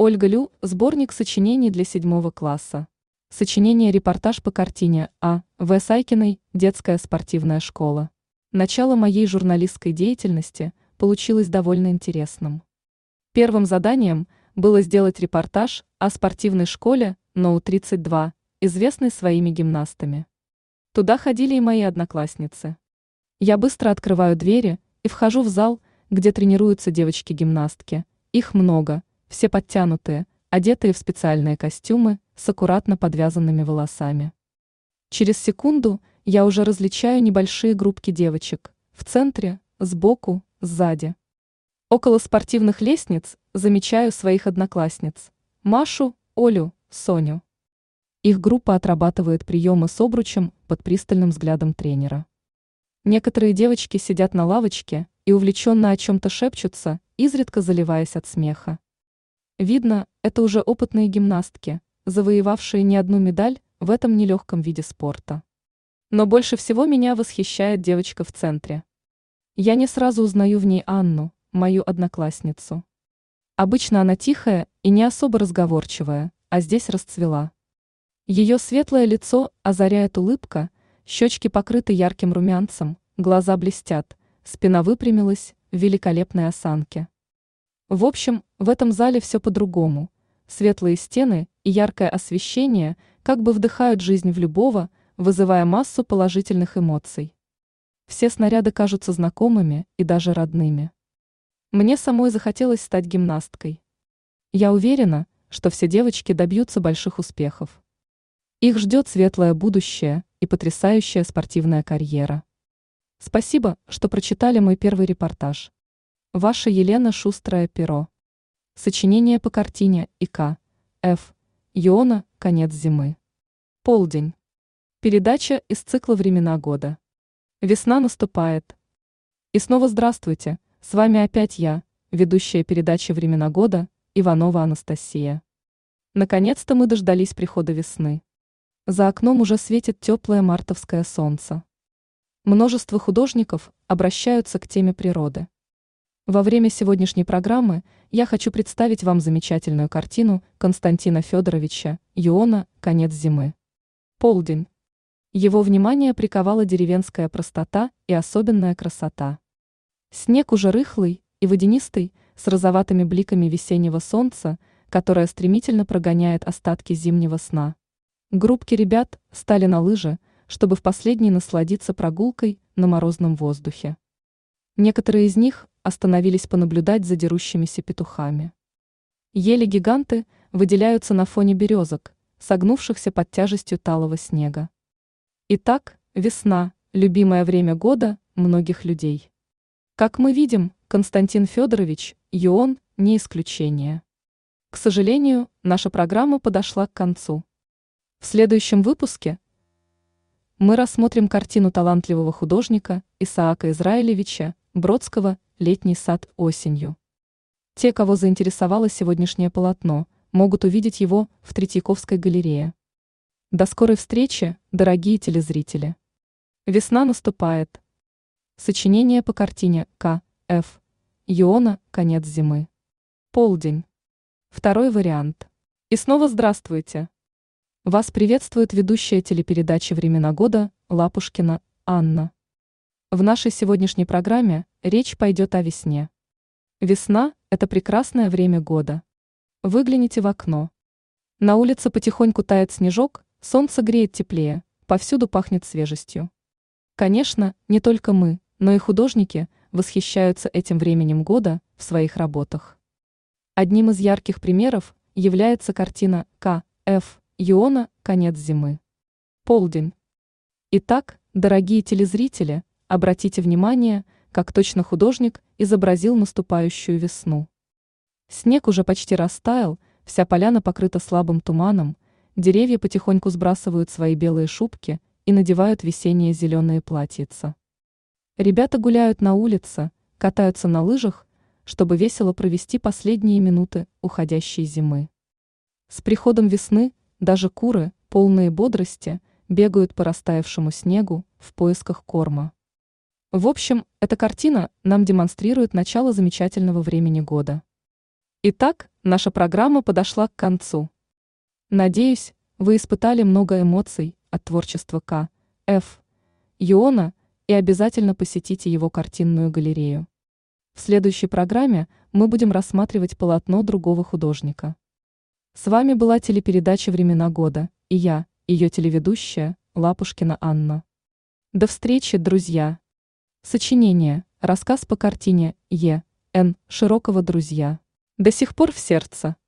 Ольга Лю, сборник сочинений для 7 класса. Сочинение-репортаж по картине А. В. Сайкиной «Детская спортивная школа». Начало моей журналистской деятельности получилось довольно интересным. Первым заданием было сделать репортаж о спортивной школе НОУ-32, известной своими гимнастами. Туда ходили и мои одноклассницы. Я быстро открываю двери и вхожу в зал, где тренируются девочки-гимнастки. Их много, все подтянутые, одетые в специальные костюмы с аккуратно подвязанными волосами. Через секунду я уже различаю небольшие группки девочек в центре, сбоку, сзади. Около спортивных лестниц замечаю своих одноклассниц – Машу, Олю, Соню. Их группа отрабатывает приемы с обручем под пристальным взглядом тренера. Некоторые девочки сидят на лавочке и увлеченно о чем-то шепчутся, изредка заливаясь от смеха. Видно, это уже опытные гимнастки, завоевавшие не одну медаль в этом нелегком виде спорта. Но больше всего меня восхищает девочка в центре. Я не сразу узнаю в ней Анну, мою одноклассницу. Обычно она тихая и не особо разговорчивая, а здесь расцвела. Ее светлое лицо озаряет улыбка, щечки покрыты ярким румянцем, глаза блестят, спина выпрямилась в великолепной осанке. В общем, в этом зале все по-другому. Светлые стены и яркое освещение как бы вдыхают жизнь в любого, вызывая массу положительных эмоций. Все снаряды кажутся знакомыми и даже родными. Мне самой захотелось стать гимнасткой. Я уверена, что все девочки добьются больших успехов. Их ждет светлое будущее и потрясающая спортивная карьера. Спасибо, что прочитали мой первый репортаж. Ваша Елена Шустрое перо. Сочинение по картине И.К. Ф. Йона «Конец зимы». Полдень. Передача из цикла «Времена года». Весна наступает. И снова здравствуйте, с вами опять я, ведущая передачи «Времена года», Иванова Анастасия. Наконец-то мы дождались прихода весны. За окном уже светит теплое мартовское солнце. Множество художников обращаются к теме природы. Во время сегодняшней программы я хочу представить вам замечательную картину Константина Федоровича Йона «Конец зимы». Полдень. Его внимание приковала деревенская простота и особенная красота. Снег уже рыхлый и водянистый, с розоватыми бликами весеннего солнца, которое стремительно прогоняет остатки зимнего сна. Группки ребят стали на лыжи, чтобы в последний насладиться прогулкой на морозном воздухе. Некоторые из них остановились понаблюдать за дерущимися петухами. Ели-гиганты выделяются на фоне березок, согнувшихся под тяжестью талого снега. Итак, весна – любимое время года многих людей. Как мы видим, Константин Федорович Йон не исключение. К сожалению, наша программа подошла к концу. В следующем выпуске мы рассмотрим картину талантливого художника Исаака Израилевича Бродского «Летний сад осенью». Те, кого заинтересовало сегодняшнее полотно, могут увидеть его в Третьяковской галерее. До скорой встречи, дорогие телезрители. Весна наступает. Сочинение по картине К. Ф. Йона «Конец зимы». Полдень. Второй вариант. И снова здравствуйте. Вас приветствует ведущая телепередачи «Времена года» Лапушкина Анна. В нашей сегодняшней программе речь пойдет о весне. Весна – это прекрасное время года. Выгляните в окно. На улице потихоньку тает снежок, солнце греет теплее, повсюду пахнет свежестью. Конечно, не только мы, но и художники восхищаются этим временем года в своих работах. Одним из ярких примеров является картина К. Ф. Йона «Конец зимы». Полдень. Итак, дорогие телезрители, обратите внимание, как точно художник изобразил наступающую весну. Снег уже почти растаял, вся поляна покрыта слабым туманом, деревья потихоньку сбрасывают свои белые шубки и надевают весенние зеленые платьица. Ребята гуляют на улице, катаются на лыжах, чтобы весело провести последние минуты уходящей зимы. С приходом весны даже куры, полные бодрости, бегают по растаявшему снегу в поисках корма. В общем, эта картина нам демонстрирует начало замечательного времени года. Итак, Наша программа подошла к концу. Надеюсь, вы испытали много эмоций от творчества К. Ф. Йона и обязательно посетите его картинную галерею. В следующей программе мы будем рассматривать полотно другого художника. С вами была телепередача «Времена года» и я, ее телеведущая, Лапушкина Анна. До встречи, друзья! Сочинение, рассказ по картине Е. Н. Широкого «Друзья». До сих пор в сердце.